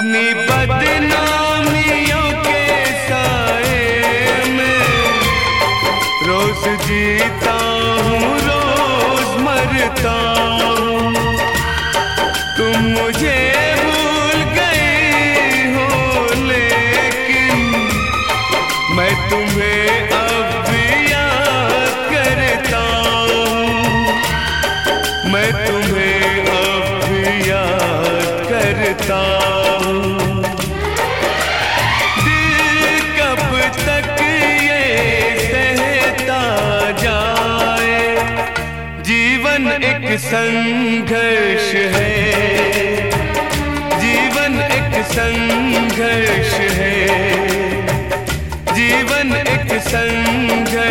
अपनी बदनामियों के साए में रोज जीता हूँ, रोज मरता हूँ। तुम मुझे भूल गई हो लेकिन मैं तुम्हें अब भी याद करता हूँ। मैं तुम्हें अब भी याद करता हूँ। दिल कब तक ये सहता जाए, जीवन एक संघर्ष है, जीवन एक संघर्ष है, जीवन एक संघर्ष